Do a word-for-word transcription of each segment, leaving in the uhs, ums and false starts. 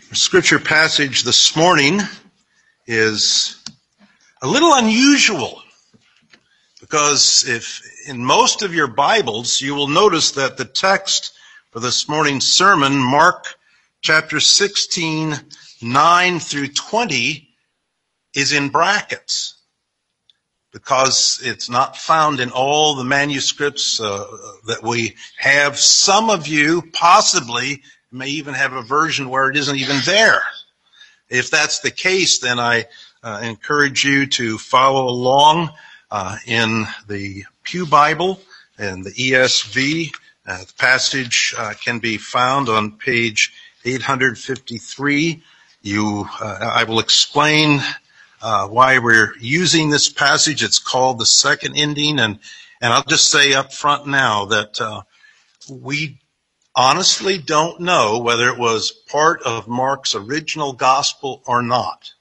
Our scripture passage this morning is a little unusual because if in most of your Bibles you will notice that the text for this morning's sermon, Mark chapter sixteen, nine through twenty, is in brackets because it's not found in all the manuscripts uh, that we have. Some of you possibly may even have a version where it isn't even there. If that's the case, then I uh, encourage you to follow along uh, in the Pew Bible and the E S V. Uh, the passage uh, can be found on page eight fifty-three. You, uh, I will explain uh, why we're using this passage. It's called the second ending, and and I'll just say up front now that uh, we honestly don't know whether it was part of Mark's original gospel or not.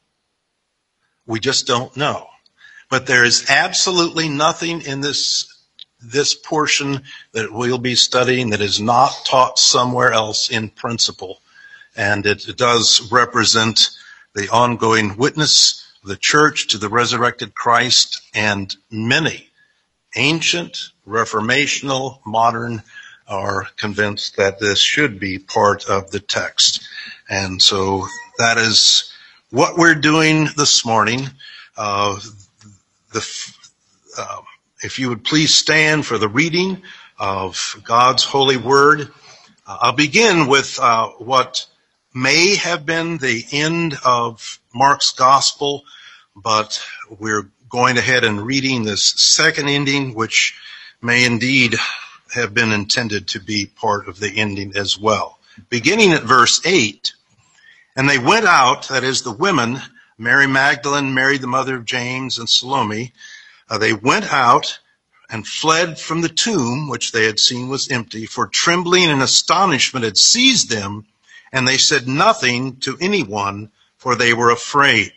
We just don't know. But there is absolutely nothing in this this portion that we'll be studying that is not taught somewhere else in principle. And it, it does represent the ongoing witness of the church to the resurrected Christ, and many ancient, reformational, modern are convinced that this should be part of the text. And so that is what we're doing this morning. Uh, the, uh, if you would please stand for the reading of God's holy word. Uh, I'll begin with uh, what may have been the end of Mark's gospel, but we're going ahead and reading this second ending, which may indeed have been intended to be part of the ending as well. Beginning at verse eight, and they went out, that is the women, Mary Magdalene, Mary the mother of James, and Salome, uh, they went out and fled from the tomb, which they had seen was empty, for trembling and astonishment had seized them, and they said nothing to anyone, for they were afraid.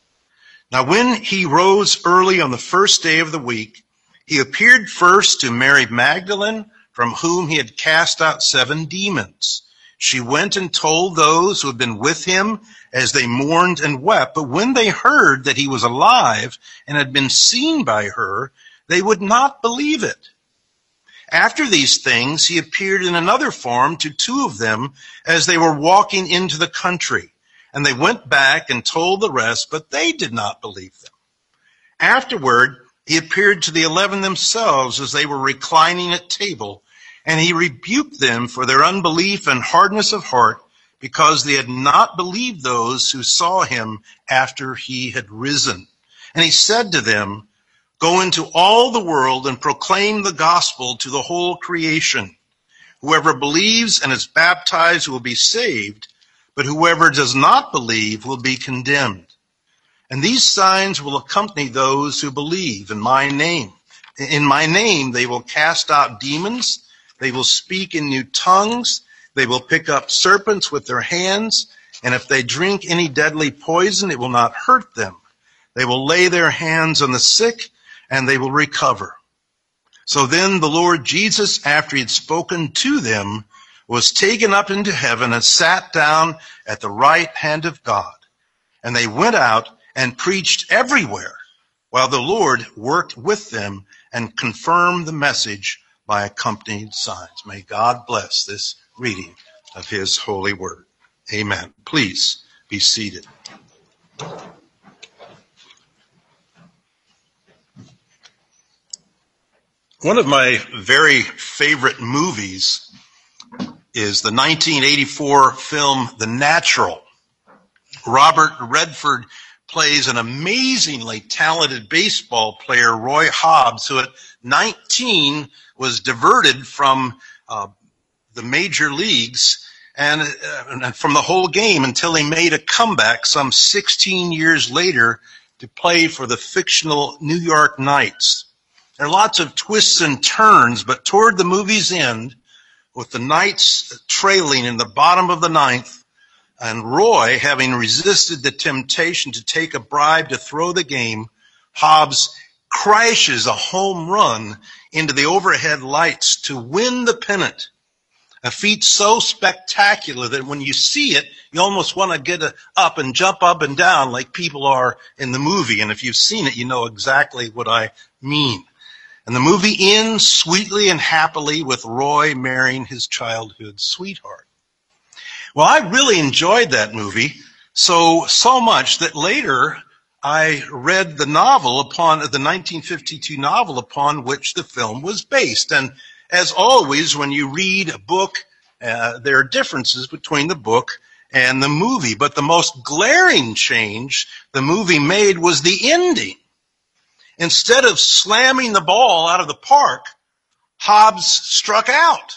Now when he rose early on the first day of the week, he appeared first to Mary Magdalene, from whom he had cast out seven demons. She went and told those who had been with him as they mourned and wept. But when they heard that he was alive and had been seen by her, they would not believe it. After these things, he appeared in another form to two of them as they were walking into the country. And they went back and told the rest, but they did not believe them. Afterward, he appeared to the eleven themselves as they were reclining at table, and he rebuked them for their unbelief and hardness of heart, because they had not believed those who saw him after he had risen. And he said to them, "Go into all the world and proclaim the gospel to the whole creation. Whoever believes and is baptized will be saved, but whoever does not believe will be condemned. And these signs will accompany those who believe in my name. In my name they will cast out demons, they will speak in new tongues, they will pick up serpents with their hands, and if they drink any deadly poison, it will not hurt them. They will lay their hands on the sick, and they will recover." So then the Lord Jesus, after he had spoken to them, was taken up into heaven and sat down at the right hand of God. And they went out and preached everywhere, while the Lord worked with them and confirmed the message by accompanying signs. May God bless this reading of his holy word. Amen. Please be seated. One of my very favorite movies is the nineteen eighty-four film The Natural. Robert Redford plays an amazingly talented baseball player, Roy Hobbs, who at nineteen was diverted from uh, the major leagues and, uh, and from the whole game until he made a comeback some sixteen years later to play for the fictional New York Knights. There are lots of twists and turns, but toward the movie's end, with the Knights trailing in the bottom of the ninth, and Roy, having resisted the temptation to take a bribe to throw the game, Hobbs crashes a home run into the overhead lights to win the pennant. A feat so spectacular that when you see it, you almost want to get up and jump up and down like people are in the movie. And if you've seen it, you know exactly what I mean. And the movie ends sweetly and happily with Roy marrying his childhood sweetheart. Well, I really enjoyed that movie so, so much that later I read the novel upon, the nineteen fifty-two novel upon which the film was based. And as always, when you read a book, uh, there are differences between the book and the movie. But the most glaring change the movie made was the ending. Instead of slamming the ball out of the park, Hobbs struck out.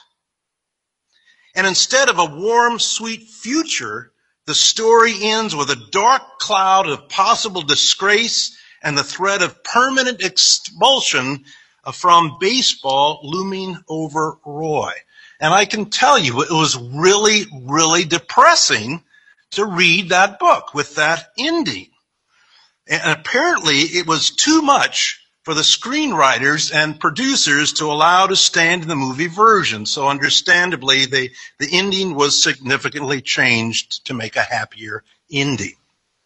And instead of a warm, sweet future, the story ends with a dark cloud of possible disgrace and the threat of permanent expulsion from baseball looming over Roy. And I can tell you, it was really, really depressing to read that book with that ending. And apparently it was too much for the screenwriters and producers to allow to stand in the movie version. So understandably, they, the ending was significantly changed to make a happier ending.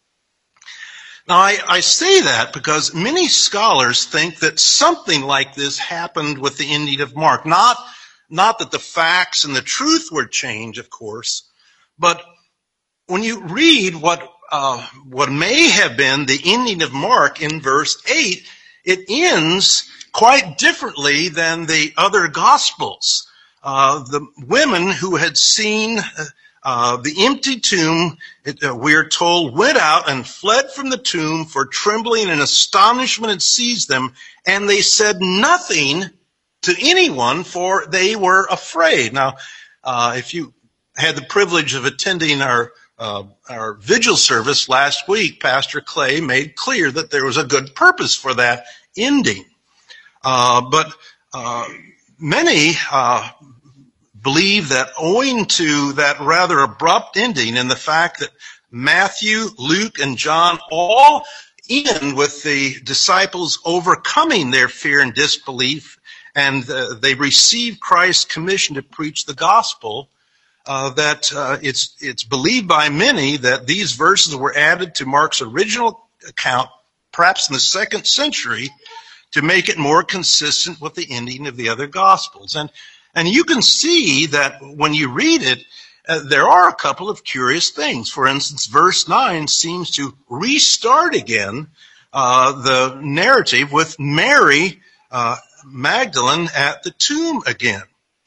Now, I, I say that because many scholars think that something like this happened with the ending of Mark. Not, not that the facts and the truth were changed, of course, but when you read what, uh, what may have been the ending of Mark in verse eight, it ends quite differently than the other Gospels. Uh, the women who had seen uh, Uh, the empty tomb, it, uh, we are told, went out and fled from the tomb, for trembling and astonishment had seized them, and they said nothing to anyone, for they were afraid. Now, uh, if you had the privilege of attending our uh, our vigil service last week, Pastor Clay made clear that there was a good purpose for that ending. Uh, but uh, many Uh, believe that owing to that rather abrupt ending and the fact that Matthew, Luke, and John all end with the disciples overcoming their fear and disbelief, and uh, they receive Christ's commission to preach the gospel, uh, that uh, it's it's believed by many that these verses were added to Mark's original account, perhaps in the second century, to make it more consistent with the ending of the other gospels. And And you can see that when you read it, uh, there are a couple of curious things. For instance, verse nine seems to restart again uh, the narrative with Mary uh, Magdalene at the tomb again.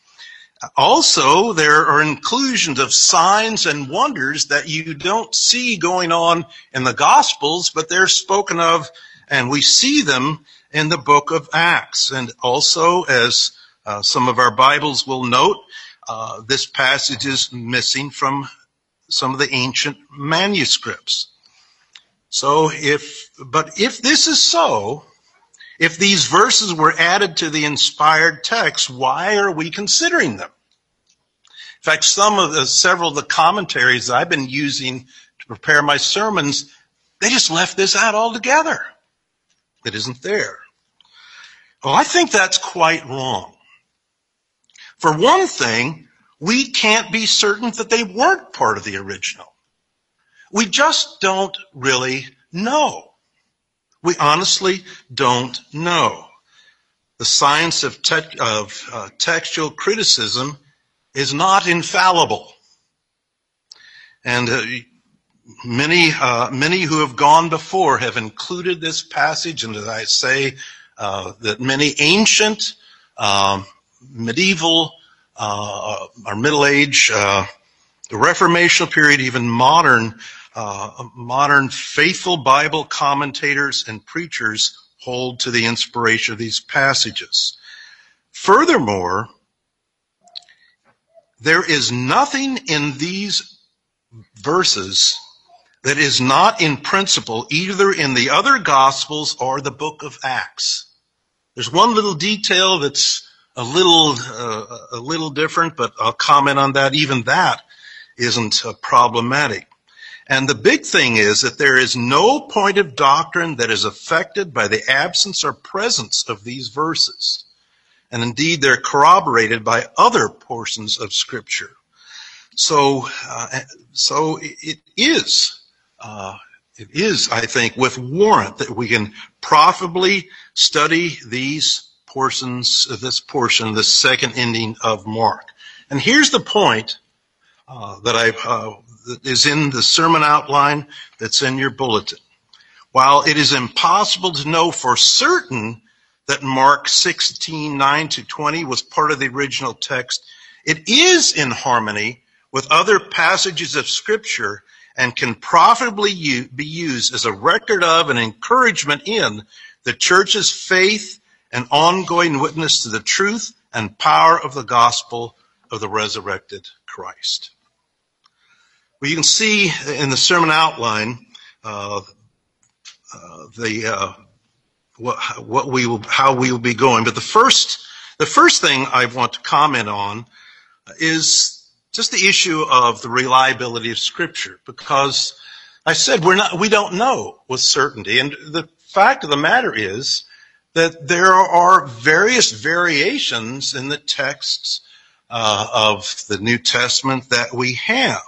Also, there are inclusions of signs and wonders that you don't see going on in the Gospels, but they're spoken of, and we see them in the book of Acts. And also, as Uh, some of our Bibles will note, uh, this passage is missing from some of the ancient manuscripts. So if, but if this is so, if these verses were added to the inspired text, why are we considering them? In fact, some of the, several of the commentaries I've been using to prepare my sermons, they just left this out altogether. It isn't there. Well, I think that's quite wrong. For one thing, we can't be certain that they weren't part of the original. We just don't really know. We honestly don't know. The science of, te- of uh, textual criticism is not infallible. And uh, many, uh, many who have gone before have included this passage, and as I say, uh, that many ancient um, medieval uh, or Middle Age, uh, the Reformation period, even modern, uh, modern faithful Bible commentators and preachers hold to the inspiration of these passages. Furthermore, there is nothing in these verses that is not in principle either in the other Gospels or the book of Acts. There's one little detail that's a little uh, a little different, but I'll comment on that. Even that isn't uh, problematic. And the big thing is that there is no point of doctrine that is affected by the absence or presence of these verses. And indeed, they're corroborated by other portions of Scripture. So, uh, so it is, uh, it is, I think, with warrant that we can profitably study these portions, this portion, this second ending of Mark. And here's the point uh, that I uh, that is in the sermon outline that's in your bulletin. While it is impossible to know for certain that Mark sixteen, nine to twenty was part of the original text, it is in harmony with other passages of Scripture and can profitably u- be used as a record of and encouragement in the church's faith and ongoing witness to the truth and power of the gospel of the resurrected Christ. Well, you can see in the sermon outline uh, uh, the uh, what, what we will, how we will be going. But the first, the first thing I want to comment on is just the issue of the reliability of Scripture, because I said we're not, we don't know with certainty, and the fact of the matter is that there are various variations in the texts uh, of the New Testament that we have.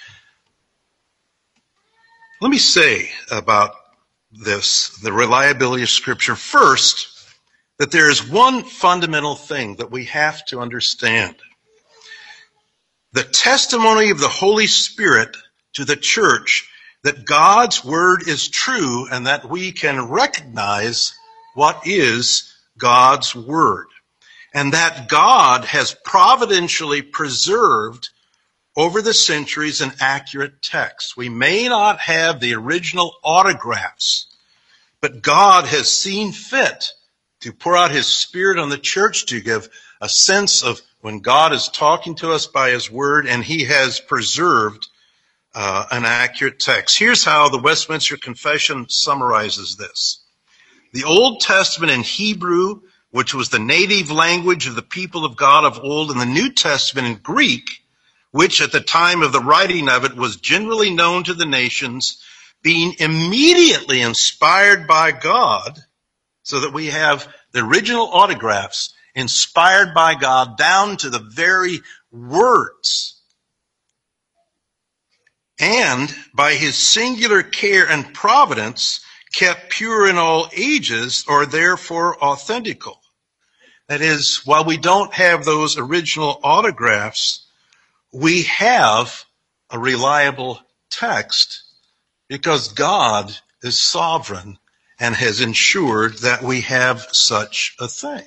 Let me say about this, the reliability of Scripture, first, that there is one fundamental thing that we have to understand. The testimony of the Holy Spirit to the church that God's word is true and that we can recognize what is God's word, and that God has providentially preserved over the centuries an accurate text. We may not have the original autographs, but God has seen fit to pour out his Spirit on the church to give a sense of when God is talking to us by his word, and he has preserved uh, an accurate text. Here's how the Westminster Confession summarizes this. The Old Testament in Hebrew, which was the native language of the people of God of old, and the New Testament in Greek, which at the time of the writing of it was generally known to the nations, being immediately inspired by God, so that we have the original autographs inspired by God down to the very words, and by his singular care and providence kept pure in all ages, are therefore authentical. That is, while we don't have those original autographs, we have a reliable text because God is sovereign and has ensured that we have such a thing.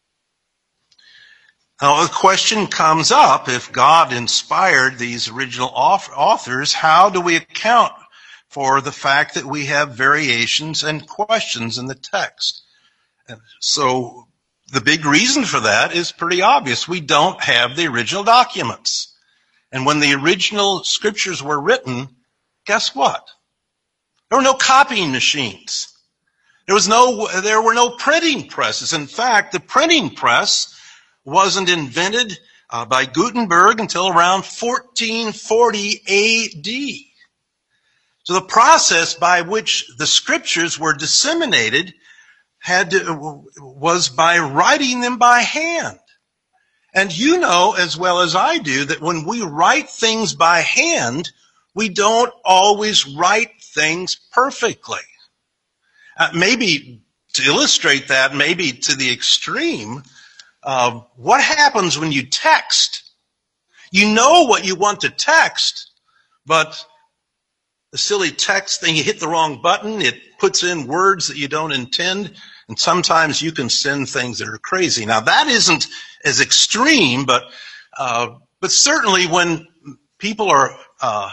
Now, the question comes up, if God inspired these original authors, how do we account for the fact that we have variations and questions in the text? And so the big reason for that is pretty obvious. We don't have the original documents. And when the original scriptures were written, guess what? There were no copying machines. There was no, there were no printing presses. In fact, the printing press wasn't invented uh, by Gutenberg until around fourteen forty A D. So the process by which the scriptures were disseminated had to, was by writing them by hand. And you know as well as I do that when we write things by hand, we don't always write things perfectly. Uh, maybe to illustrate that, maybe to the extreme, uh, what happens when you text? You know what you want to text, but the silly text thing, you hit the wrong button, it puts in words that you don't intend, and sometimes you can send things that are crazy. Now, that isn't as extreme, but uh, but certainly when people are uh,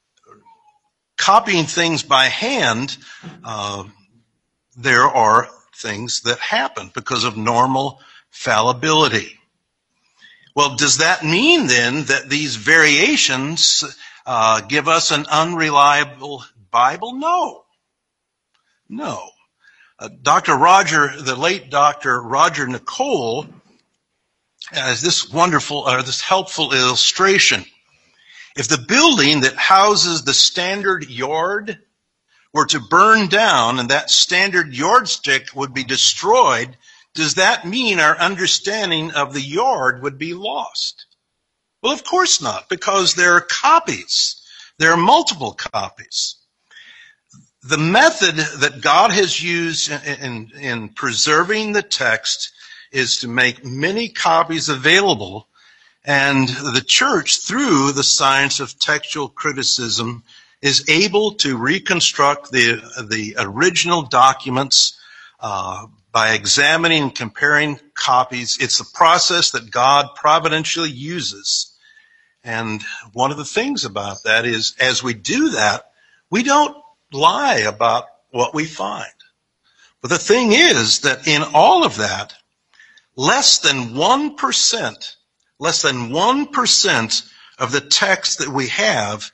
copying things by hand, uh, there are things that happen because of normal fallibility. Well, does that mean then that these variations uh, give us an unreliable Bible? No. No. Uh, Doctor Roger, the late Doctor Roger Nicole, has this wonderful, or uh, this helpful illustration. If the building that houses the standard yard were to burn down and that standard yardstick would be destroyed does that mean our understanding of the yard would be lost? Well, of course not, because there are copies. There are multiple copies. The method that God has used in, in, in preserving the text is to make many copies available, and the church, through the science of textual criticism, is able to reconstruct the, the original documents uh, by examining and comparing copies. It's a process that God providentially uses. And one of the things about that is, as we do that, we don't lie about what we find. But the thing is that in all of that, less than one percent, less than one percent of the text that we have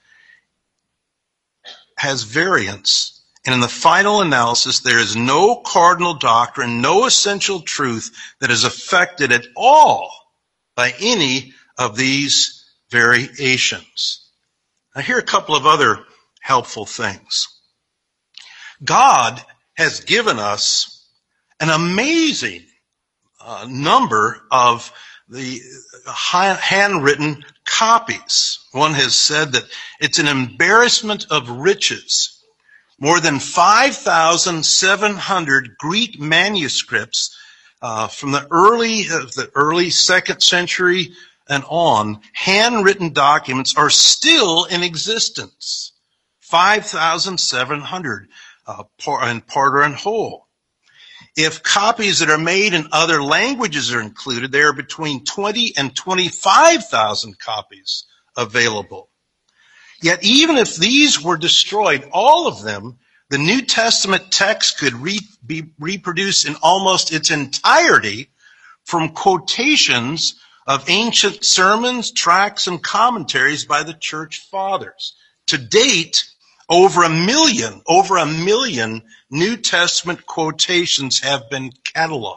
has variance. And in the final analysis, there is no cardinal doctrine, no essential truth that is affected at all by any of these variations. Now, here are a couple of other helpful things. God has given us an amazing uh, number of the handwritten copies. One has said that it's an embarrassment of riches. More than five thousand seven hundred Greek manuscripts uh, from the early uh, the early second century and on, handwritten documents are still in existence. five thousand seven hundred uh, in part or in whole. If copies that are made in other languages are included, there are between twenty and twenty-five thousand copies available. Yet even if these were destroyed, all of them, the New Testament text could re- be reproduced in almost its entirety from quotations of ancient sermons, tracts, and commentaries by the church fathers. To date, over a million, over a million New Testament quotations have been cataloged.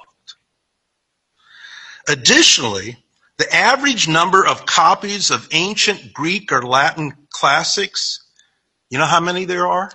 Additionally, the average number of copies of ancient Greek or Latin classics, you know how many there are?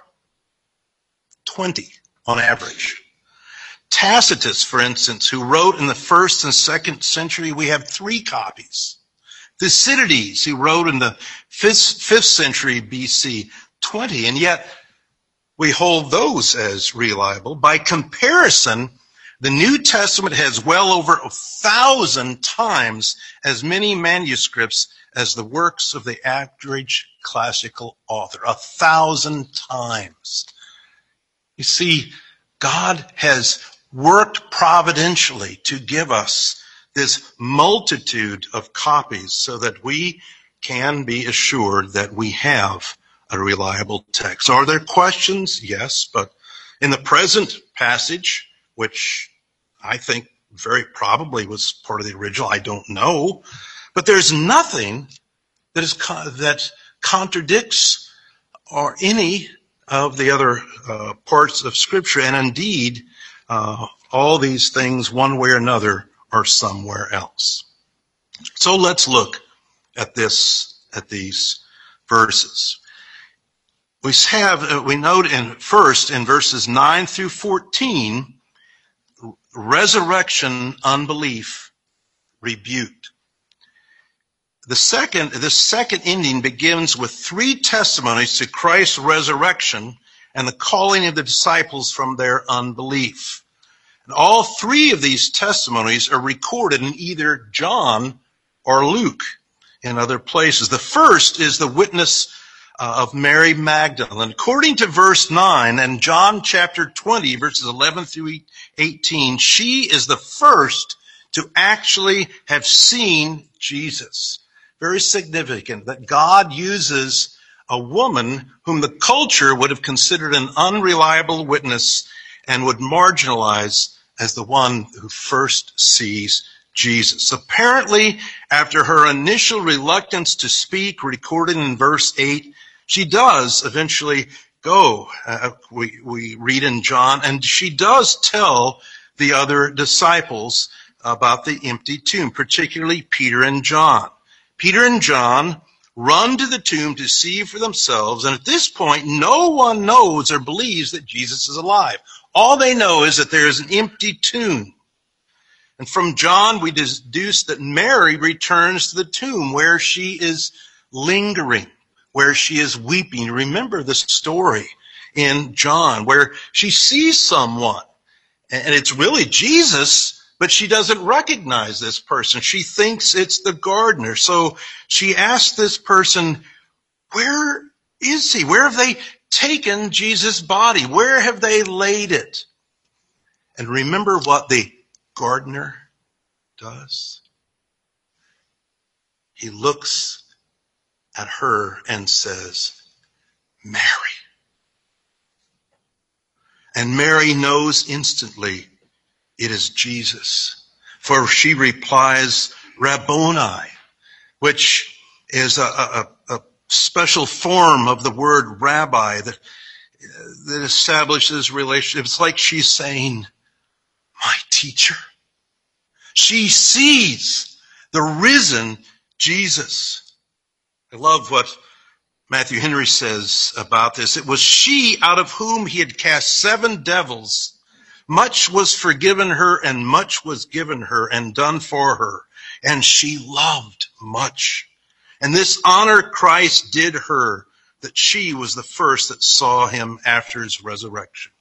twenty on average. Tacitus, for instance, who wrote in the first and second century, we have three copies. Thucydides, who wrote in the fifth, fifth century B C, twenty, and yet we hold those as reliable. By comparison, the New Testament has well over a thousand times as many manuscripts as the works of the average classical author. A thousand times. You see, God has worked providentially to give us this multitude of copies so that we can be assured that we have a reliable text. Are there questions? Yes, but in the present passage, which I think very probably was part of the original, I don't know, but there's nothing that is that contradicts or any of the other uh, parts of Scripture, and indeed, uh, all these things, one way or another, are somewhere else. So let's look at this, at these verses. We have, uh, we note in first in verses nine through fourteen, resurrection unbelief rebuked. The second, the second ending begins with three testimonies to Christ's resurrection and the calling of the disciples from their unbelief. And all three of these testimonies are recorded in either John or Luke in other places. The first is the witness uh, of Mary Magdalene. According to verse nine and John chapter twenty, verses eleven through eighteen, she is the first to actually have seen Jesus. Very significant that God uses a woman whom the culture would have considered an unreliable witness and would marginalize as the one who first sees Jesus. Apparently, after her initial reluctance to speak, recorded in verse eight, she does eventually go, uh, we, we read in John, and she does tell the other disciples about the empty tomb, particularly Peter and John. Peter and John run to the tomb to see for themselves, and at this point, no one knows or believes that Jesus is alive. All they know is that there is an empty tomb. And from John, we deduce that Mary returns to the tomb where she is lingering, where she is weeping. Remember the story in John where she sees someone, and it's really Jesus, but she doesn't recognize this person. She thinks it's the gardener. So she asks this person, where is he? Where have they taken Jesus' body? Where have they laid it? And remember what the gardener does? He looks at her and says, Mary. And Mary knows instantly it is Jesus. For she replies, Rabboni, which is a, a, a special form of the word rabbi that, that establishes relationship. It's like she's saying, my teacher. She sees the risen Jesus. I love what Matthew Henry says about this. It was she out of whom he had cast seven devils. Much was forgiven her and much was given her and done for her. And she loved much. And this honor Christ did her, that she was the first that saw him after his resurrection.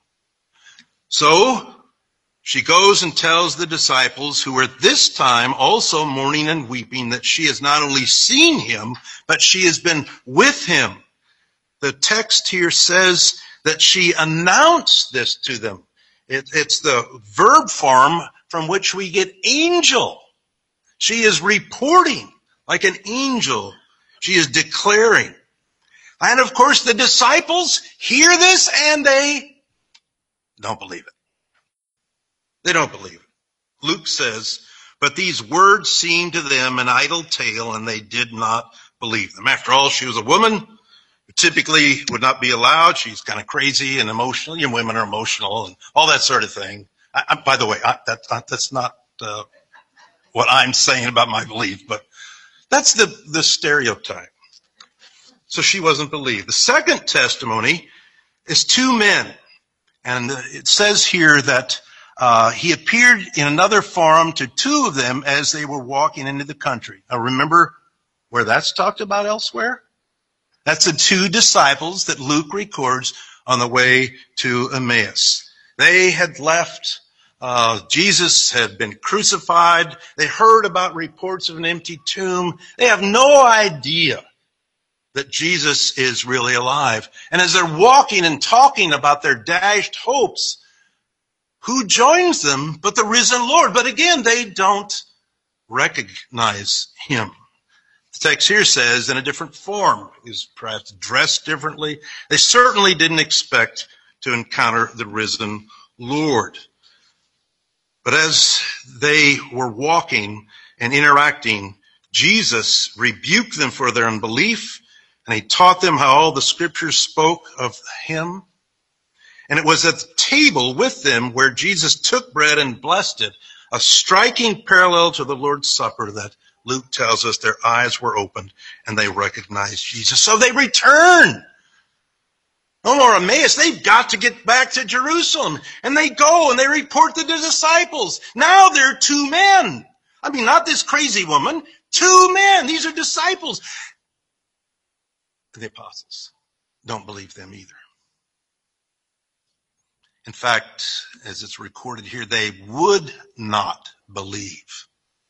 So she goes and tells the disciples, who are at this time also mourning and weeping, that she has not only seen him, but she has been with him. The text here says that she announced this to them. It, it's the verb form from which we get angel. She is reporting like an angel. She is declaring. And of course the disciples hear this and they don't believe it. They don't believe it. Luke says, but these words seemed to them an idle tale, and they did not believe them. After all, she was a woman who typically would not be allowed. She's kind of crazy and emotional. You know, women are emotional and all that sort of thing. I, I, by the way, I, that, I, that's not uh, what I'm saying about my belief, but that's the, the stereotype. So she wasn't believed. The second testimony is two men. And it says here that Uh, he appeared in another form to two of them as they were walking into the country. Now remember where that's talked about elsewhere? That's the two disciples that Luke records on the way to Emmaus. They had left. Uh, Jesus had been crucified. They heard about reports of an empty tomb. They have no idea that Jesus is really alive. And as they're walking and talking about their dashed hopes, who joins them but the risen Lord? But again, they don't recognize him. The text here says in a different form. He's perhaps dressed differently. They certainly didn't expect to encounter the risen Lord. But as they were walking and interacting, Jesus rebuked them for their unbelief, and he taught them how all the scriptures spoke of him. And it was at the table with them where Jesus took bread and blessed it, a striking parallel to the Lord's Supper that Luke tells us their eyes were opened and they recognized Jesus. So they return. No more Emmaus. They've got to get back to Jerusalem. And they go and they report to the disciples. Now they're two men. I mean, not this crazy woman. Two men. These are disciples. The apostles don't believe them either. In fact, as it's recorded here, they would not believe.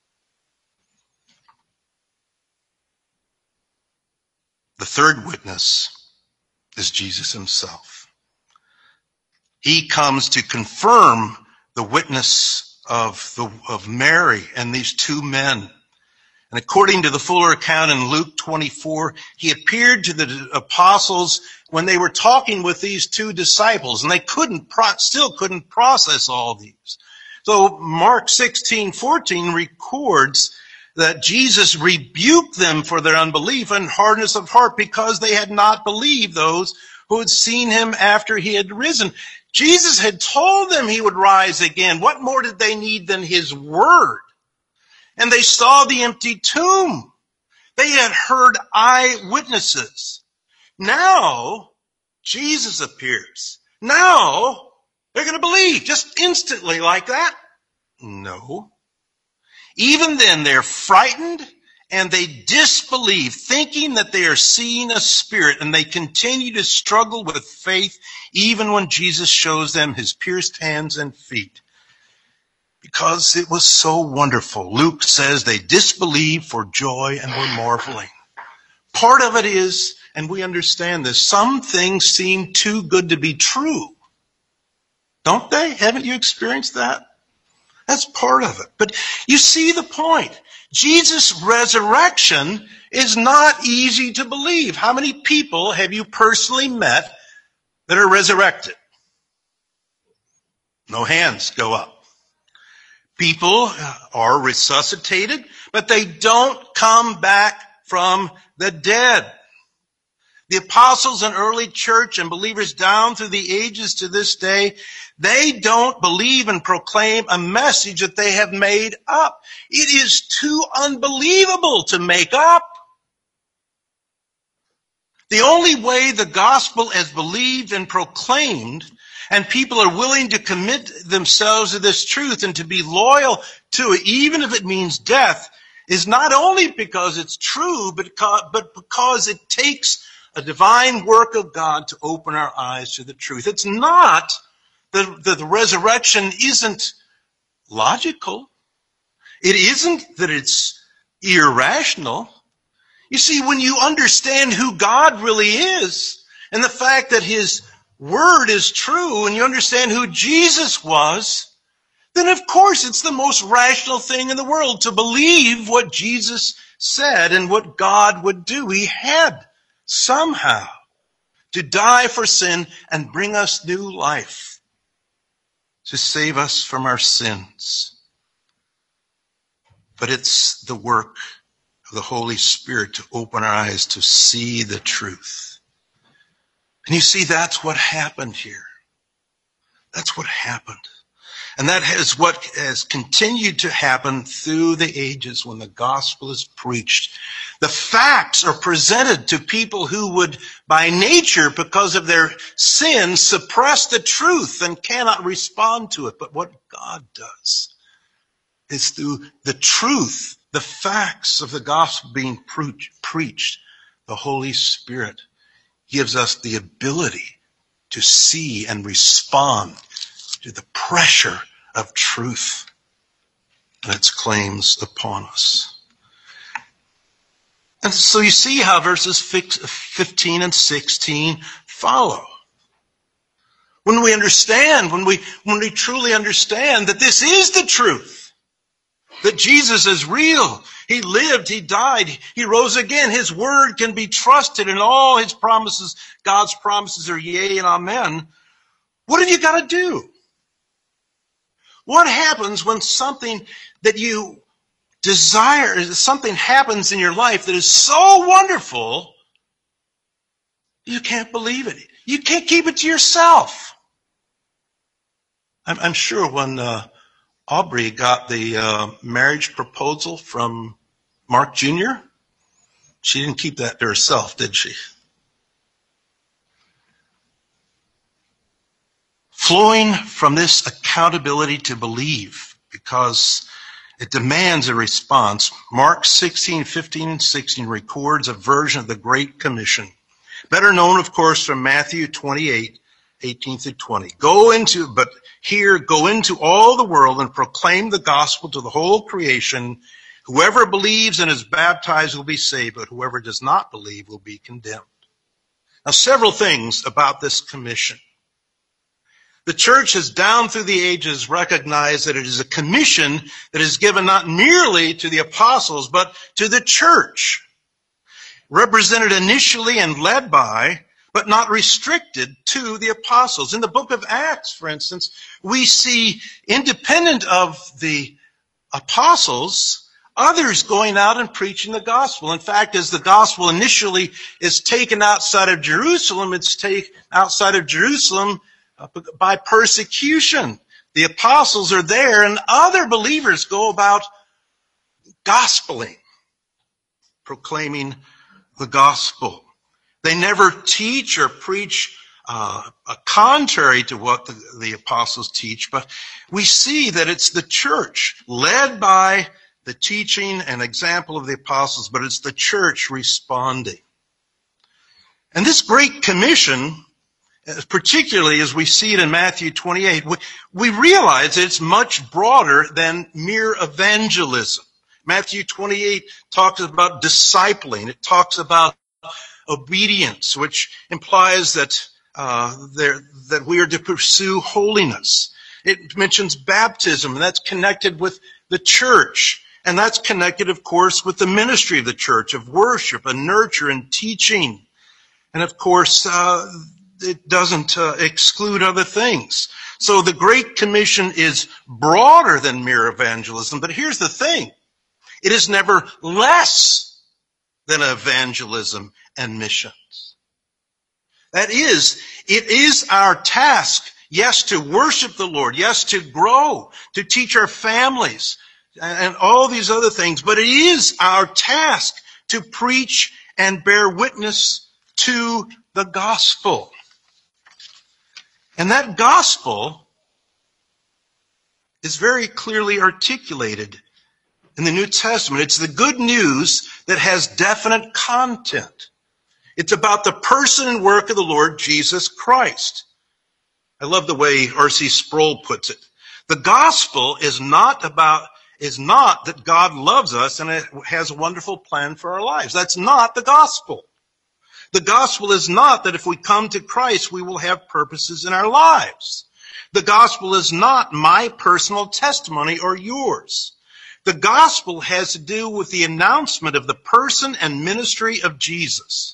The third witness is Jesus himself. He comes to confirm the witness of, the, of Mary and these two men. And according to the fuller account in Luke twenty-four, he appeared to the apostles when they were talking with these two disciples, and they couldn't, pro- still couldn't process all these. So Mark sixteen fourteen records that Jesus rebuked them for their unbelief and hardness of heart because they had not believed those who had seen him after he had risen. Jesus had told them he would rise again. What more did they need than his word? And they saw the empty tomb. They had heard eyewitnesses. Now, Jesus appears. Now, they're going to believe just instantly like that? No. Even then, they're frightened and they disbelieve, thinking that they are seeing a spirit, and they continue to struggle with faith even when Jesus shows them his pierced hands and feet. Because it was so wonderful. Luke says they disbelieved for joy and were marveling. Part of it is, and we understand this, some things seem too good to be true. Don't they? Haven't you experienced that? That's part of it. But you see the point. Jesus' resurrection is not easy to believe. How many people have you personally met that are resurrected? No hands go up. People are resuscitated, but they don't come back from the dead. The apostles and early church and believers down through the ages to this day, they don't believe and proclaim a message that they have made up. It is too unbelievable to make up. The only way the gospel is believed and proclaimed, and people are willing to commit themselves to this truth and to be loyal to it, even if it means death, is not only because it's true, but because it takes a divine work of God to open our eyes to the truth. It's not that the, the resurrection isn't logical. It isn't that it's irrational. You see, when you understand who God really is, and the fact that his word is true, and you understand who Jesus was, then of course it's the most rational thing in the world to believe what Jesus said and what God would do. He had somehow to die for sin and bring us new life, to save us from our sins. But it's the work of the Holy Spirit to open our eyes to see the truth. And you see, that's what happened here. That's what happened. And that is what has continued to happen through the ages when the gospel is preached. The facts are presented to people who would, by nature, because of their sin, suppress the truth and cannot respond to it. But what God does is through the truth, the facts of the gospel being preached, the Holy Spirit gives us the ability to see and respond to the pressure of truth and its claims upon us. And so you see how verses fifteen and sixteen follow. When we understand, when we, when we truly understand that this is the truth, that Jesus is real, he lived, he died, he rose again, his word can be trusted, and all his promises, God's promises are yea and amen. What have you got to do? What happens when something that you desire, something happens in your life that is so wonderful, you can't believe it. You can't keep it to yourself. I'm, I'm sure when uh, Aubrey got the uh, marriage proposal from Mark Junior, she didn't keep that to herself, did she? Flowing from this accountability to believe, because it demands a response, Mark sixteen, fifteen, and sixteen records a version of the Great Commission, better known, of course, from Matthew twenty-eight, eighteen through twenty. Go into, but here, go into all the world and proclaim the gospel to the whole creation. Whoever believes and is baptized will be saved, but whoever does not believe will be condemned. Now, several things about this commission. The church has down through the ages recognized that it is a commission that is given not merely to the apostles, but to the church. Represented initially and led by, but not restricted to the apostles. In the book of Acts, for instance, we see, independent of the apostles, others going out and preaching the gospel. In fact, as the gospel initially is taken outside of Jerusalem, it's taken outside of Jerusalem by persecution. The apostles are there, and other believers go about gospeling, proclaiming the gospel. They never teach or preach uh, contrary to what the, the apostles teach, but we see that it's the church led by the teaching and example of the apostles, but it's the church responding. And this Great Commission, particularly as we see it in Matthew twenty-eight, we, we realize it's much broader than mere evangelism. Matthew twenty-eight talks about discipling. It talks about obedience, which implies that uh, there, that we are to pursue holiness. It mentions baptism, and that's connected with the church. And that's connected, of course, with the ministry of the church, of worship and nurture and teaching. And, of course, uh, it doesn't uh, exclude other things. So the Great Commission is broader than mere evangelism. But here's the thing. It is never less than evangelism and missions. That is, it is our task, yes, to worship the Lord, yes, to grow, to teach our families, and all these other things. But it is our task to preach and bear witness to the gospel. And that gospel is very clearly articulated in the New Testament. It's the good news that has definite content. It's about the person and work of the Lord Jesus Christ. I love the way R C Sproul puts it. The gospel is not about is not that God loves us and it has a wonderful plan for our lives. That's not the gospel. The gospel is not that if we come to Christ, we will have purposes in our lives. The gospel is not my personal testimony or yours. The gospel has to do with the announcement of the person and ministry of Jesus.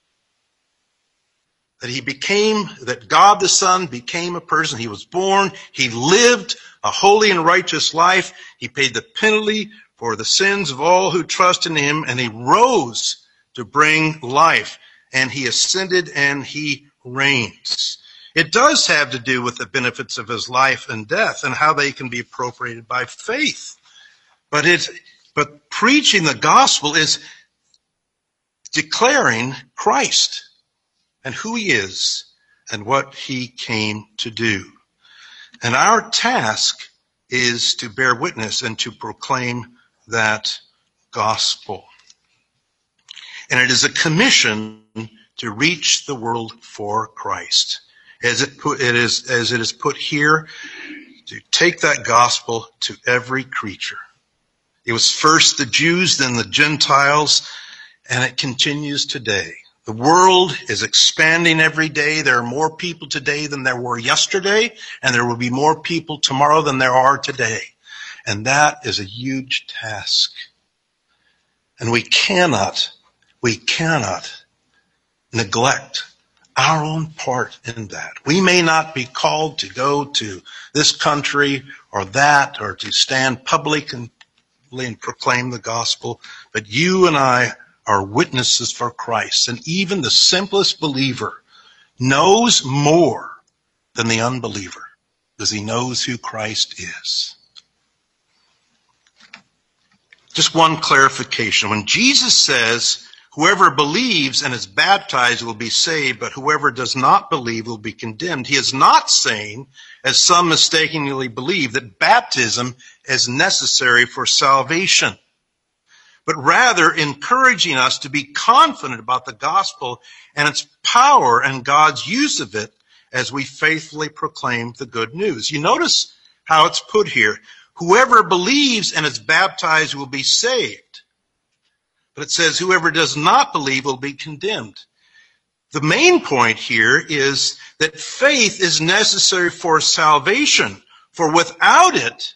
That he became, that God the Son became a person. He was born. He lived a holy and righteous life. He paid the penalty for the sins of all who trust in him, and he rose to bring life. And he ascended and he reigns. It does have to do with the benefits of his life and death and how they can be appropriated by faith. But it's, but preaching the gospel is declaring Christ and who he is and what he came to do. And our task is to bear witness and to proclaim that gospel. And it is a commission to reach the world for Christ. As it put, it is, as it is put here, to take that gospel to every creature. It was first the Jews, then the Gentiles, and it continues today. The world is expanding every day. There are more people today than there were yesterday, and there will be more people tomorrow than there are today. And that is a huge task. And we cannot, we cannot neglect our own part in that. We may not be called to go to this country or that, or to stand publicly and proclaim the gospel, but you and I are witnesses for Christ. And even the simplest believer knows more than the unbeliever, because he knows who Christ is. Just one clarification. When Jesus says, whoever believes and is baptized will be saved, but whoever does not believe will be condemned, he is not saying, as some mistakenly believe, that baptism is necessary for salvation, but rather encouraging us to be confident about the gospel and its power and God's use of it as we faithfully proclaim the good news. You notice how it's put here. Whoever believes and is baptized will be saved. But it says whoever does not believe will be condemned. The main point here is that faith is necessary for salvation, for without it,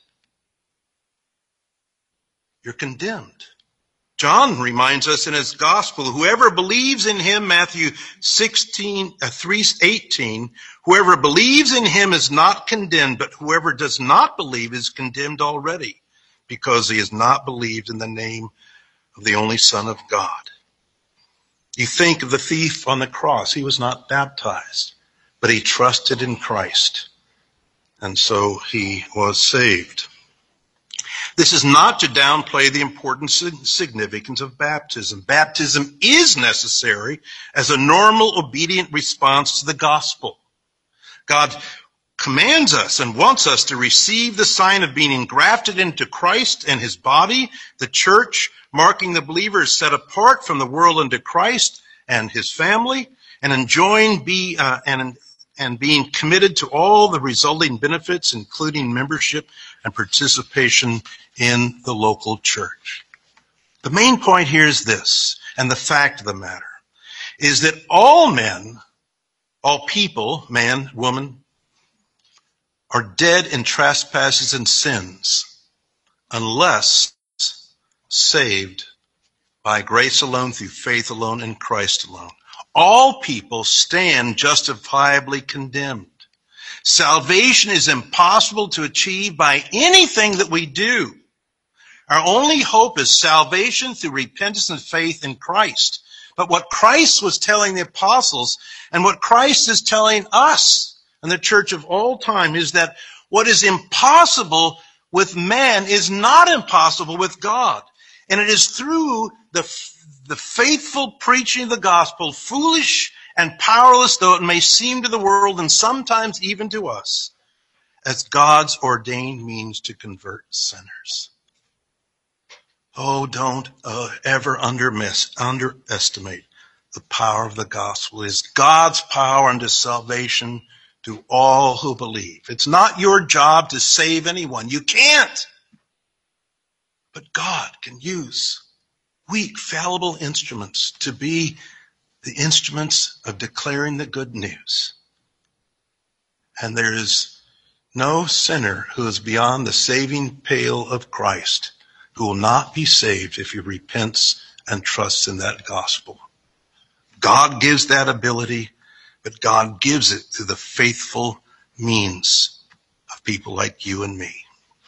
you're condemned. John reminds us in his gospel, whoever believes in him, Matthew sixteen, uh, three eighteen, whoever believes in him is not condemned, but whoever does not believe is condemned already, because he has not believed in the name of the only Son of God. You think of the thief on the cross. He was not baptized, but he trusted in Christ, and so he was saved. This is not to downplay the importance and significance of baptism. Baptism is necessary as a normal, obedient response to the gospel. God commands us and wants us to receive the sign of being engrafted into Christ and his body, the church, marking the believers set apart from the world into Christ and his family, and enjoying be uh, and and being committed to all the resulting benefits, including membership and participation in the local church. The main point here is this, and the fact of the matter is that all men, all people, man, woman, are dead in trespasses and sins unless saved by grace alone, through faith alone, in Christ alone. All people stand justifiably condemned. Salvation is impossible to achieve by anything that we do. Our only hope is salvation through repentance and faith in Christ. But what Christ was telling the apostles, and what Christ is telling us and the church of all time, is that what is impossible with man is not impossible with God. And it is through the, the faithful preaching of the gospel, foolish and powerless though it may seem to the world and sometimes even to us, as God's ordained means to convert sinners. Oh, don't uh, ever undermiss, underestimate the power of the gospel. It is God's power unto salvation to all who believe. It's not your job to save anyone. You can't. But God can use weak, fallible instruments to be the instruments of declaring the good news. And there is no sinner who is beyond the saving pale of Christ who will not be saved if he repents and trusts in that gospel. God gives that ability, but God gives it through the faithful means of people like you and me.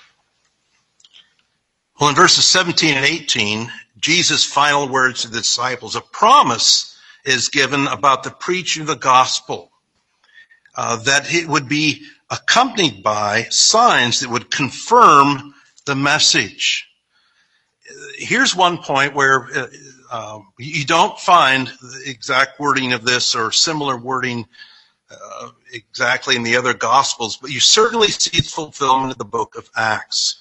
Well, in verses seventeen and eighteen, Jesus' final words to the disciples, a promise is given about the preaching of the gospel, uh, that it would be accompanied by signs that would confirm the message. Here's one point where uh, uh, you don't find the exact wording of this or similar wording uh, exactly in the other Gospels, but you certainly see its fulfillment in the book of Acts.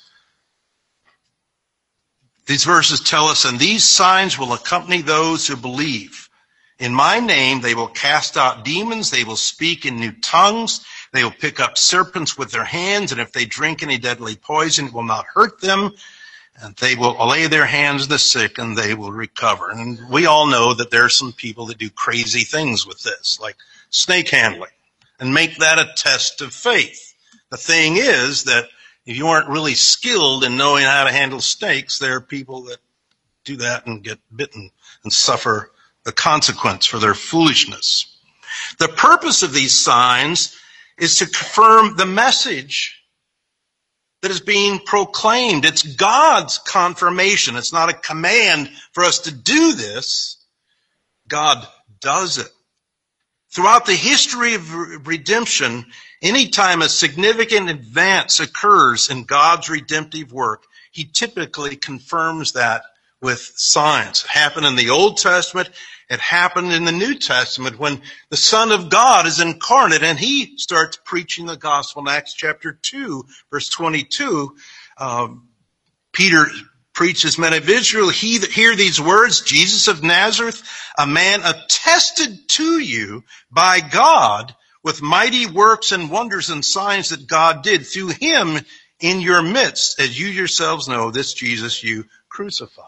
These verses tell us, and these signs will accompany those who believe. In my name they will cast out demons, they will speak in new tongues, they will pick up serpents with their hands, and if they drink any deadly poison, it will not hurt them. And they will lay their hands on the sick and they will recover. And we all know that there are some people that do crazy things with this, like snake handling, and make that a test of faith. The thing is that if you aren't really skilled in knowing how to handle snakes, there are people that do that and get bitten and suffer the consequence for their foolishness. The purpose of these signs is to confirm the message that is being proclaimed. It's God's confirmation. It's not a command for us to do this. God does it. Throughout the history of redemption, anytime a significant advance occurs in God's redemptive work, he typically confirms that with signs. It happened in the Old Testament. It happened in the New Testament when the Son of God is incarnate and he starts preaching the gospel in Acts chapter two, verse twenty-two. Um, Peter preaches, men of Israel, he that hear these words, Jesus of Nazareth, a man attested to you by God with mighty works and wonders and signs that God did through him in your midst, as you yourselves know, this Jesus you crucified.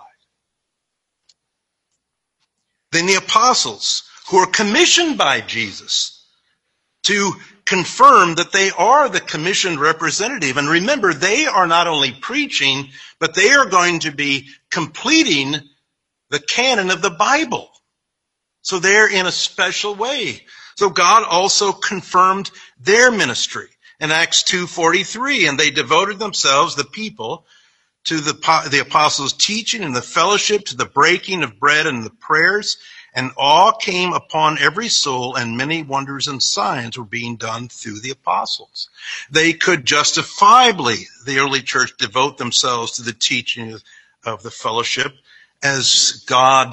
Then the apostles, who are commissioned by Jesus to confirm that they are the commissioned representative. And remember, they are not only preaching, but they are going to be completing the canon of the Bible. So they're in a special way. So God also confirmed their ministry in Acts two forty-three, and they devoted themselves, the people, to the, the apostles' teaching and the fellowship, to the breaking of bread and the prayers, and awe came upon every soul, and many wonders and signs were being done through the apostles. They could justifiably, the early church, devote themselves to the teaching of the fellowship as God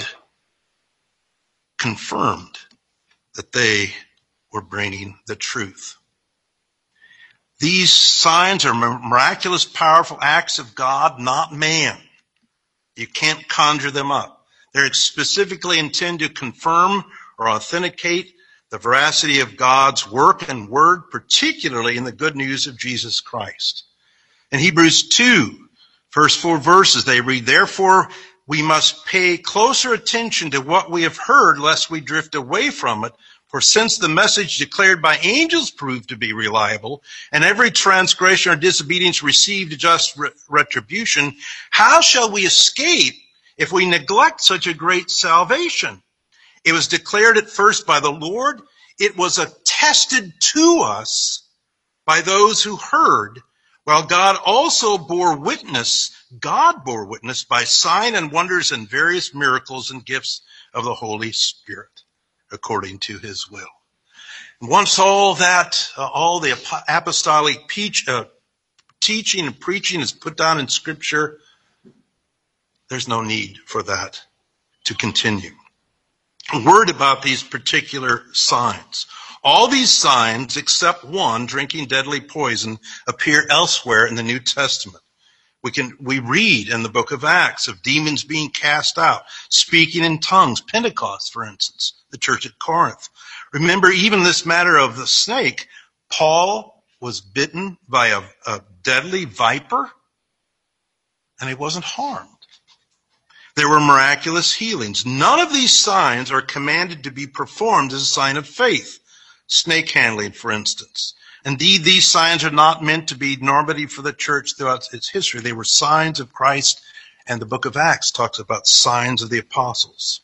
confirmed that they were bringing the truth. These signs are miraculous, powerful acts of God, not man. You can't conjure them up. They're specifically intended to confirm or authenticate the veracity of God's work and word, particularly in the good news of Jesus Christ. In Hebrews two, first four verses, they read, "Therefore we must pay closer attention to what we have heard, lest we drift away from it. For since the message declared by angels proved to be reliable, and every transgression or disobedience received a just re- retribution, how shall we escape if we neglect such a great salvation? It was declared at first by the Lord. It was attested to us by those who heard, while God also bore witness, God bore witness by sign and wonders and various miracles and gifts of the Holy Spirit, according to his will." And once all that, uh, all the apostolic peach, uh, teaching and preaching is put down in Scripture, there's no need for that to continue. A word about these particular signs. All these signs, except one, drinking deadly poison, appear elsewhere in the New Testament. We can we read in the book of Acts of demons being cast out, speaking in tongues, Pentecost, for instance, the church at Corinth. Remember, even this matter of the snake, Paul was bitten by a, a deadly viper, and he wasn't harmed. There were miraculous healings. None of these signs are commanded to be performed as a sign of faith. Snake handling, for instance. Indeed, these signs are not meant to be normative for the church throughout its history. They were signs of Christ, and the book of Acts talks about signs of the apostles.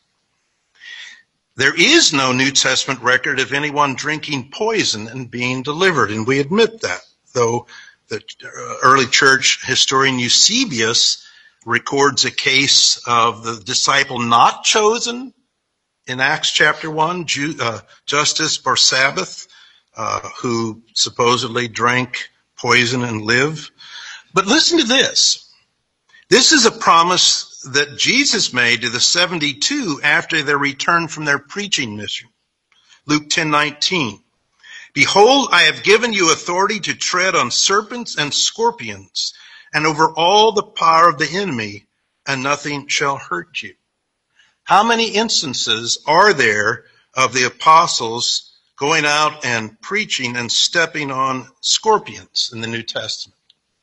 There is no New Testament record of anyone drinking poison and being delivered, and we admit that, though the early church historian Eusebius records a case of the disciple not chosen in Acts chapter one, uh, Justus Barsabbas, uh, who supposedly drank poison and lived. But listen to this. This is a promise that Jesus made to the seventy-two after their return from their preaching mission. Luke ten nineteen. "Behold, I have given you authority to tread on serpents and scorpions, and over all the power of the enemy, and nothing shall hurt you." How many instances are there of the apostles going out and preaching and stepping on scorpions in the New Testament?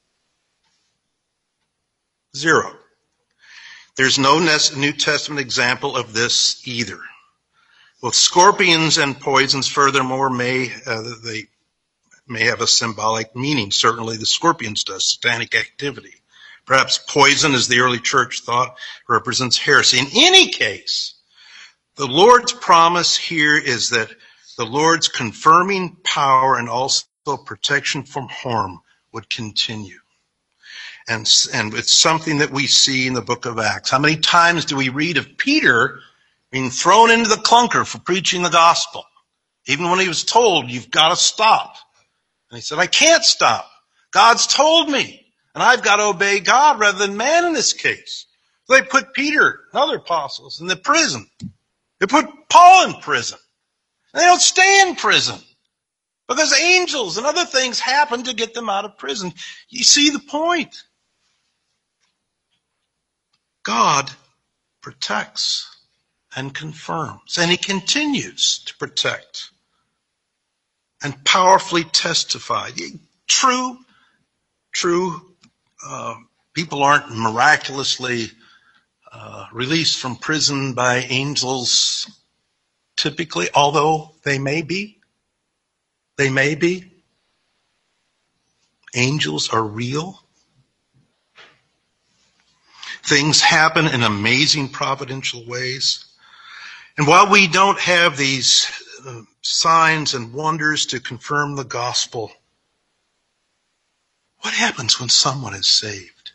Zero. There's no New Testament example of this either. Well, scorpions and poisons, furthermore, may uh, they may have a symbolic meaning. Certainly the scorpions does, satanic activity. Perhaps poison, as the early church thought, represents heresy. In any case, the Lord's promise here is that the Lord's confirming power and also protection from harm would continue. And, and it's something that we see in the book of Acts. How many times do we read of Peter being thrown into the clunker for preaching the gospel? Even when he was told, you've got to stop. And he said, I can't stop. God's told me. And I've got to obey God rather than man in this case. So they put Peter and other apostles in the prison. They put Paul in prison. And they don't stay in prison because angels and other things happen to get them out of prison. You see the point. God protects and confirms, and he continues to protect and powerfully testify. True, true, uh, people aren't miraculously uh, released from prison by angels typically, although they may be. They may be. Angels are real. Things happen in amazing providential ways. And while we don't have these uh, signs and wonders to confirm the gospel, what happens when someone is saved?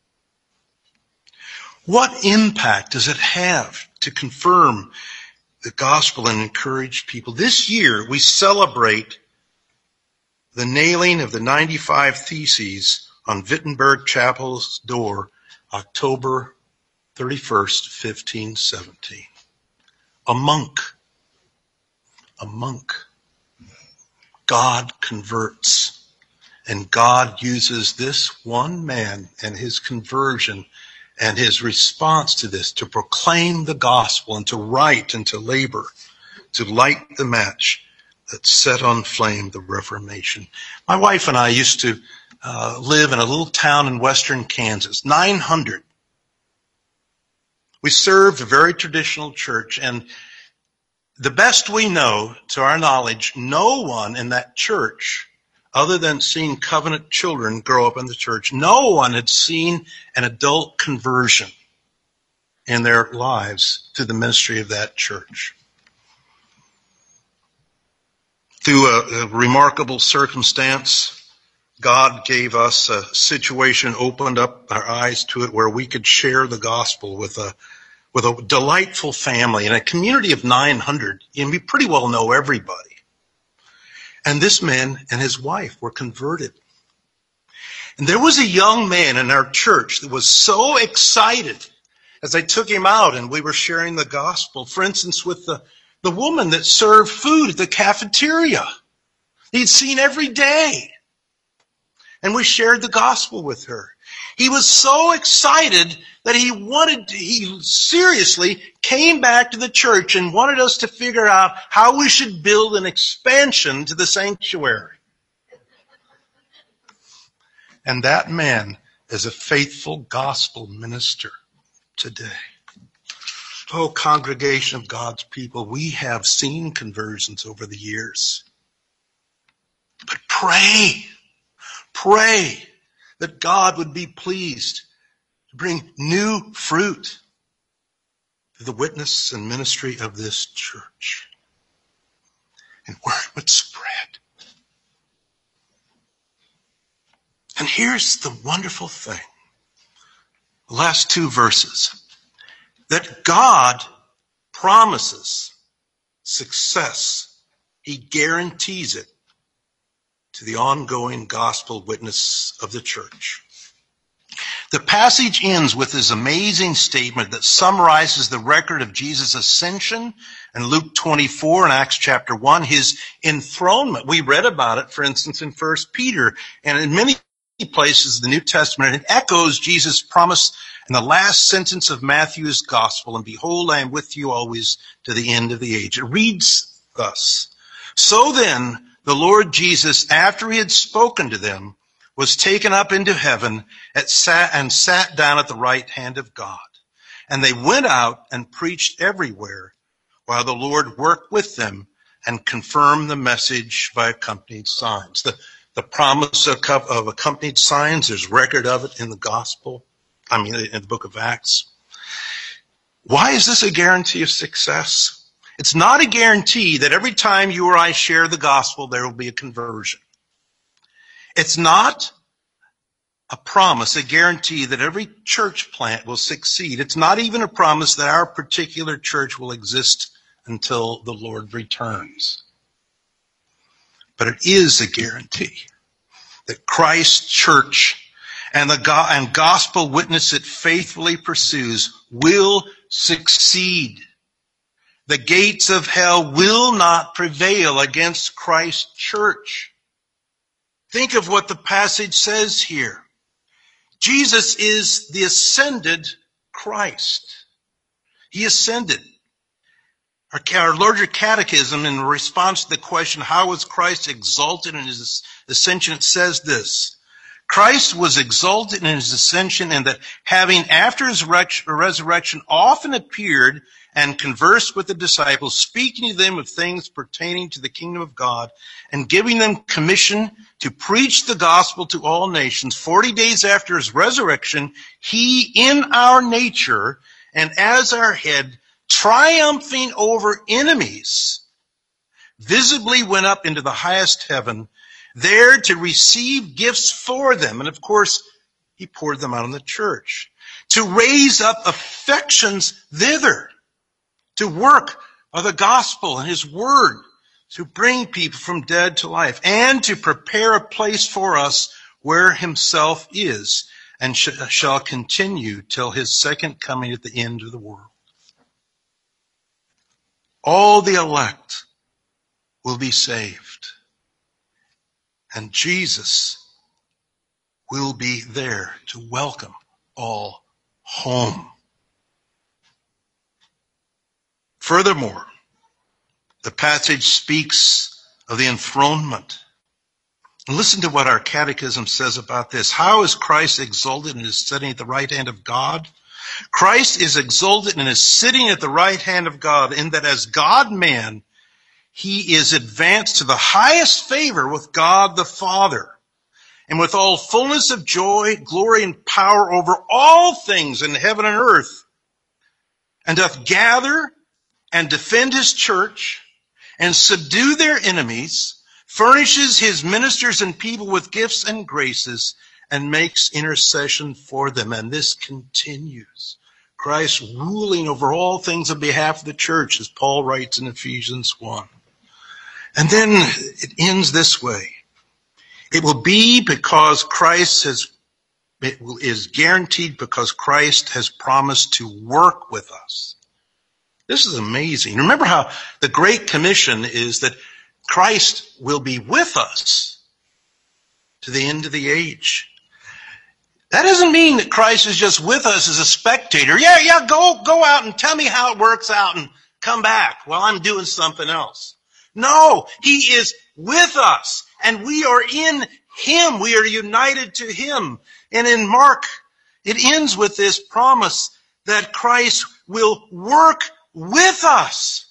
What impact does it have to confirm the gospel and encourage people? This year, we celebrate the nailing of the ninety-five Theses on Wittenberg Chapel's door, October thirty-first, fifteen seventeen. A monk, a monk, God converts And God uses this one man and his conversion and his response to this to proclaim the gospel and to write and to labor, to light the match that set on flame the Reformation. My wife and I used to uh, live in a little town in western Kansas, nine hundred. We served a very traditional church, and the best we know, to our knowledge, no one in that church, other than seeing covenant children grow up in the church, no one had seen an adult conversion in their lives through the ministry of that church. Through a, a remarkable circumstance, God gave us a situation, opened up our eyes to it, where we could share the gospel with a with a delightful family in a community of nine hundred. And we pretty well know everybody. And this man and his wife were converted. And there was a young man in our church that was so excited as I took him out and we were sharing the gospel. For instance, with the The woman that served food at the cafeteria. He'd seen every day. And we shared the gospel with her. He was so excited that he wanted to, he seriously came back to the church and wanted us to figure out how we should build an expansion to the sanctuary. And that man is a faithful gospel minister today. Oh, congregation of God's people, we have seen conversions over the years. But pray, pray that God would be pleased to bring new fruit to the witness and ministry of this church. And word would spread. And here's the wonderful thing. The last two verses. That God promises success. He guarantees it to the ongoing gospel witness of the church. The passage ends with this amazing statement that summarizes the record of Jesus' ascension in Luke twenty-four and Acts chapter one, his enthronement. We read about it, for instance, in First Peter, and in many places in the New Testament. It echoes Jesus' promise in the last sentence of Matthew's gospel, and behold, I am with you always to the end of the age. It reads thus: So then, the Lord Jesus, after he had spoken to them, was taken up into heaven and sat down at the right hand of God. And they went out and preached everywhere, while the Lord worked with them and confirmed the message by accompanied signs. The, the promise of, of accompanied signs, there's record of it in the gospel. I mean, in the book of Acts. Why is this a guarantee of success? It's not a guarantee that every time you or I share the gospel, there will be a conversion. It's not a promise, a guarantee that every church plant will succeed. It's not even a promise that our particular church will exist until the Lord returns. But it is a guarantee that Christ's church and the go- and gospel witness it faithfully pursues will succeed. The gates of hell will not prevail against Christ's church. Think of what the passage says here. Jesus is the ascended Christ. He ascended. Our, our larger catechism, in response to the question, how was Christ exalted in his ascension, it says this: Christ was exalted in his ascension, and that having after his resurrection often appeared and conversed with the disciples, speaking to them of things pertaining to the kingdom of God, and giving them commission to preach the gospel to all nations. Forty days after his resurrection, he, in our nature and as our head, triumphing over enemies, visibly went up into the highest heaven, there to receive gifts for them. And of course, he poured them out on the church. To raise up affections thither. To work of the gospel and his word. To bring people from dead to life. And to prepare a place for us where himself is. And sh- shall continue till his second coming at the end of the world. All the elect will be saved. And Jesus will be there to welcome all home. Furthermore, the passage speaks of the enthronement. And listen to what our catechism says about this. How is Christ exalted and is sitting at the right hand of God? Christ is exalted and is sitting at the right hand of God, in that as God-man, he is advanced to the highest favor with God the Father, and with all fullness of joy, glory, and power over all things in heaven and earth, and doth gather and defend his church, and subdue their enemies, furnishes his ministers and people with gifts and graces, and makes intercession for them. And this continues. Christ ruling over all things on behalf of the church, as Paul writes in Ephesians one. And then it ends this way. It will be because Christ has, it is guaranteed because Christ has promised to work with us. This is amazing. Remember how the Great Commission is that Christ will be with us to the end of the age. That doesn't mean that Christ is just with us as a spectator. Yeah, yeah, go, go out and tell me how it works out and come back while I'm doing something else. No, he is with us and we are in him. We are united to him. And in Mark, it ends with this promise that Christ will work with us.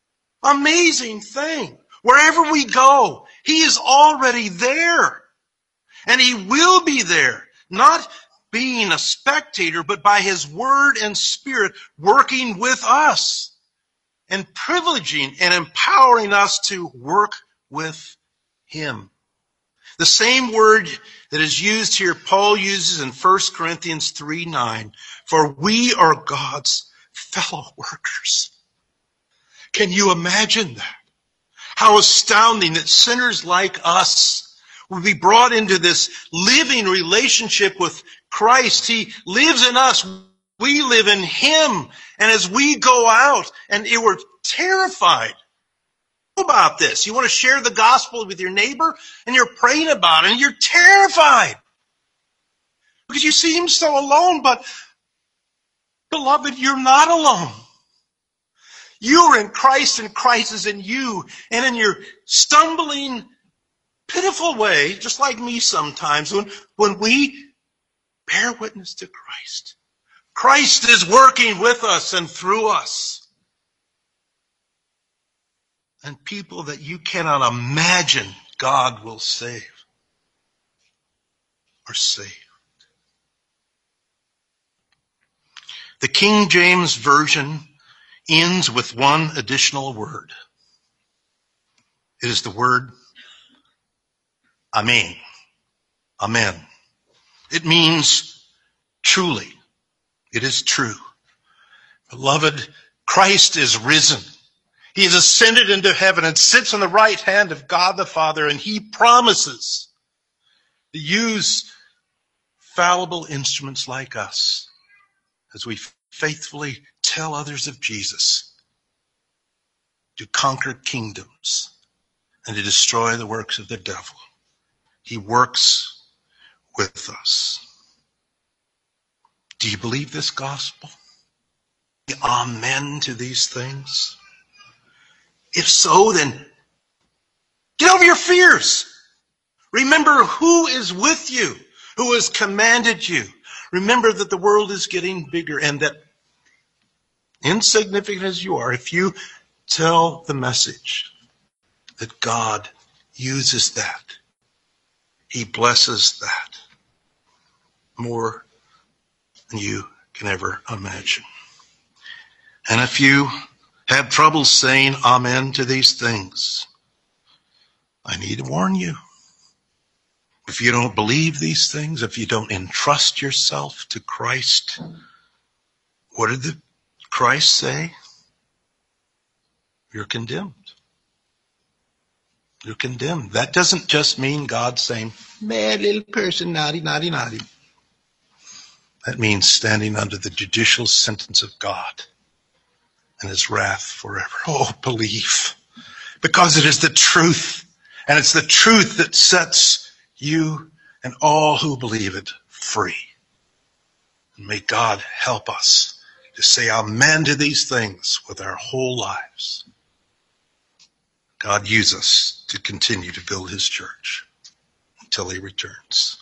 Amazing thing. Wherever we go, he is already there. And he will be there. Not being a spectator, but by his word and spirit working with us and privileging and empowering us to work with him. The same word that is used here, Paul uses in First Corinthians three nine. For we are God's fellow workers. Can you imagine that? How astounding that sinners like us will be brought into this living relationship with Christ. He lives in us. We live in him. And as we go out, and we're terrified about this. You want to share the gospel with your neighbor, and you're praying about it, and you're terrified. Because you seem so alone, but beloved, you're not alone. You are in Christ, and Christ is in you. And in your stumbling, pitiful way, just like me sometimes, when, when we bear witness to Christ, Christ is working with us and through us. And people that you cannot imagine God will save are saved. The King James Version ends with one additional word. It is the word Amen. Amen. It means truly. It is true. Beloved, Christ is risen. He has ascended into heaven and sits on the right hand of God the Father, and he promises to use fallible instruments like us as we faithfully tell others of Jesus, to conquer kingdoms and to destroy the works of the devil. He works with us. Do you believe this gospel? Amen to these things? If so, then get over your fears. Remember who is with you, who has commanded you. Remember that the world is getting bigger, and that, insignificant as you are, if you tell the message, that God uses that. He blesses that more than you can ever imagine. And if you have trouble saying amen to these things, I need to warn you. If you don't believe these things, if you don't entrust yourself to Christ, what did the Christ say? You're condemned. You're condemned. That doesn't just mean God saying, bad little person, naughty, naughty, naughty. That means standing under the judicial sentence of God and his wrath forever. Oh, believe. Because it is the truth. And it's the truth that sets you and all who believe it free. And may God help us to say amen to these things with our whole lives. God use us to continue to build his church until he returns.